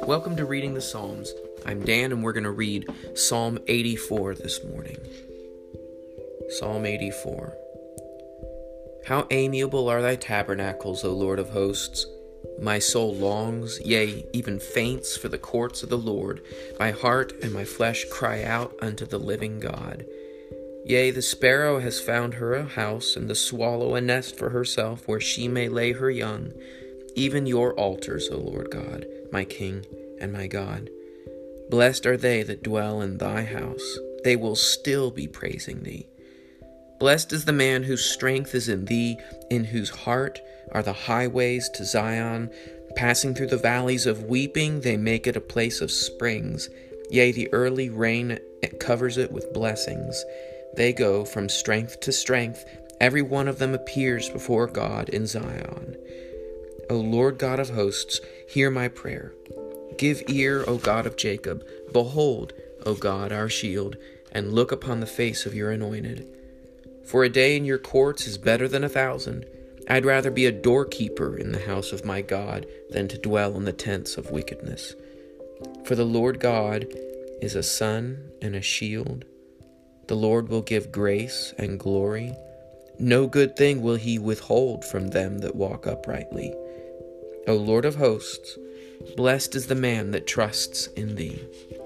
Welcome to Reading the Psalms. I'm Dan, and we're going to read Psalm 84 this morning. Psalm 84. How amiable are thy tabernacles, O Lord of hosts! My soul longs, yea, even faints for the courts of the Lord. My heart and my flesh cry out unto the living God. Yea, the sparrow has found her a house, and the swallow a nest for herself, where she may lay her young. Even your altars, O Lord God, my King and my God. Blessed are they that dwell in thy house. They will still be praising thee. Blessed is the man whose strength is in thee, in whose heart are the highways to Zion. Passing through the valleys of weeping, they make it a place of springs. Yea, the early rain covers it with blessings. They go from strength to strength. Every one of them appears before God in Zion. O Lord God of hosts, hear my prayer. Give ear, O God of Jacob. Behold, O God, our shield, and look upon the face of your anointed. For a day in your courts is better than 1,000. I'd rather be a doorkeeper in the house of my God than to dwell in the tents of wickedness. For the Lord God is a sun and a shield. The Lord will give grace and glory. No good thing will he withhold from them that walk uprightly. O Lord of hosts, blessed is the man that trusts in thee.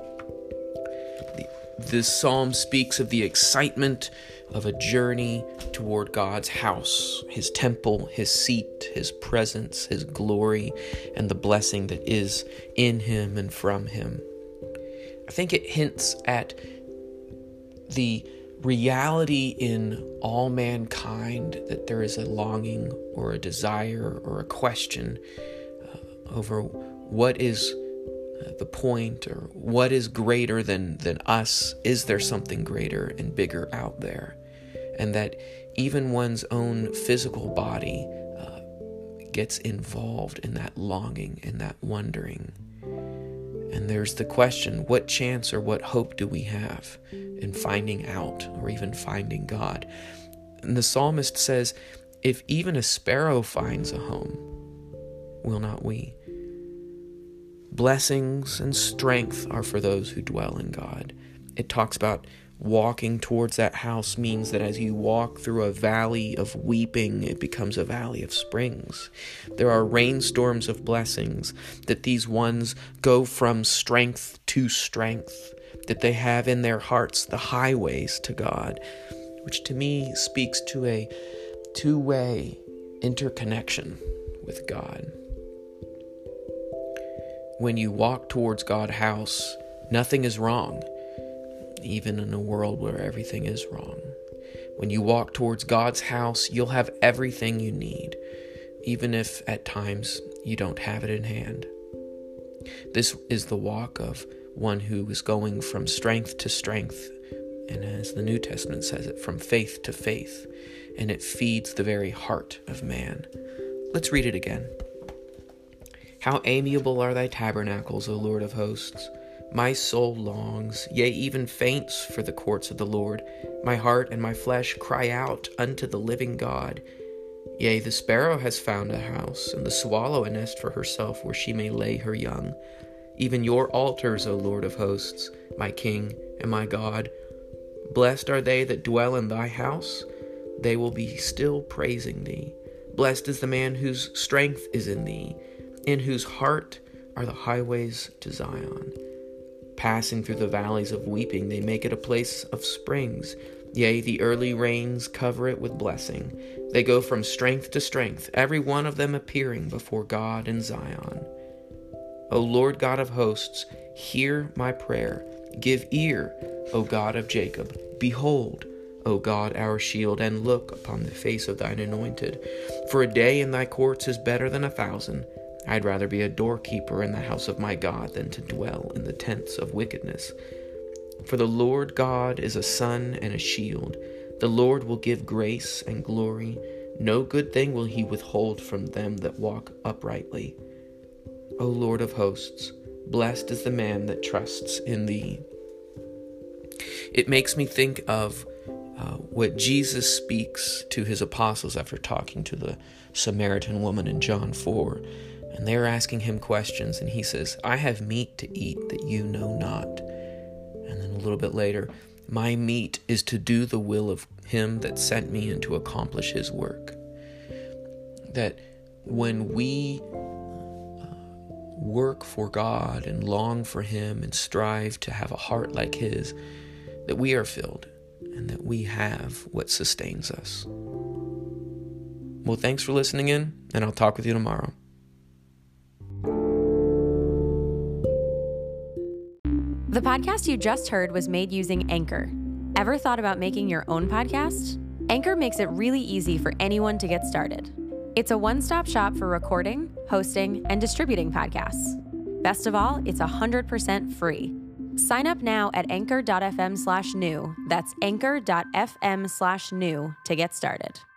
This psalm speaks of the excitement of a journey toward God's house, his temple, his seat, his presence, his glory, and the blessing that is in him and from him. I think it hints at the reality in all mankind that there is a longing or a desire or a question over what is the point, or what is greater than us. Is there something greater and bigger out there? And that even one's own physical body gets involved in that longing and that wondering. And there's the question, what chance or what hope do we have in finding out or even finding God? And the psalmist says, if even a sparrow finds a home, will not we? Blessings and strength are for those who dwell in God. It talks about walking towards that house means that as you walk through a valley of weeping, it becomes a valley of springs. There are rainstorms of blessings, that these ones go from strength to strength, that they have in their hearts the highways to God, which to me speaks to a two-way interconnection with God. When you walk towards God's house, nothing is wrong, even in a world where everything is wrong. When you walk towards God's house, you'll have everything you need, even if at times you don't have it in hand. This is the walk of one who is going from strength to strength, and as the New Testament says it, from faith to faith, and it feeds the very heart of man. Let's read it again. How amiable are thy tabernacles, O Lord of hosts! My soul longs, yea, even faints for the courts of the Lord. My heart and my flesh cry out unto the living God. Yea, the sparrow has found a house, and the swallow a nest for herself, where she may lay her young. Even your altars, O Lord of hosts, my King and my God. Blessed are they that dwell in thy house. They will be still praising thee. Blessed is the man whose strength is in thee, in whose heart are the highways to Zion. Passing through the valleys of weeping, they make it a place of springs. Yea, the early rains cover it with blessing. They go from strength to strength, every one of them appearing before God in Zion. O Lord God of hosts, hear my prayer. Give ear, O God of Jacob. Behold, O God, our shield, and look upon the face of thine anointed. For a day in thy courts is better than 1,000. I'd rather be a doorkeeper in the house of my God than to dwell in the tents of wickedness. For the Lord God is a sun and a shield. The Lord will give grace and glory. No good thing will he withhold from them that walk uprightly. O Lord of hosts, blessed is the man that trusts in thee. It makes me think of what Jesus speaks to his apostles after talking to the Samaritan woman in John 4. And they're asking him questions, and he says, I have meat to eat that you know not. And then a little bit later, my meat is to do the will of him that sent me and to accomplish his work. That when we work for God and long for him and strive to have a heart like his, that we are filled and that we have what sustains us. Well, thanks for listening in, and I'll talk with you tomorrow. The podcast you just heard was made using Anchor. Ever thought about making your own podcast? Anchor makes it really easy for anyone to get started. It's a one-stop shop for recording, hosting, and distributing podcasts. Best of all, it's 100% free. Sign up now at anchor.fm/new. That's anchor.fm/new to get started.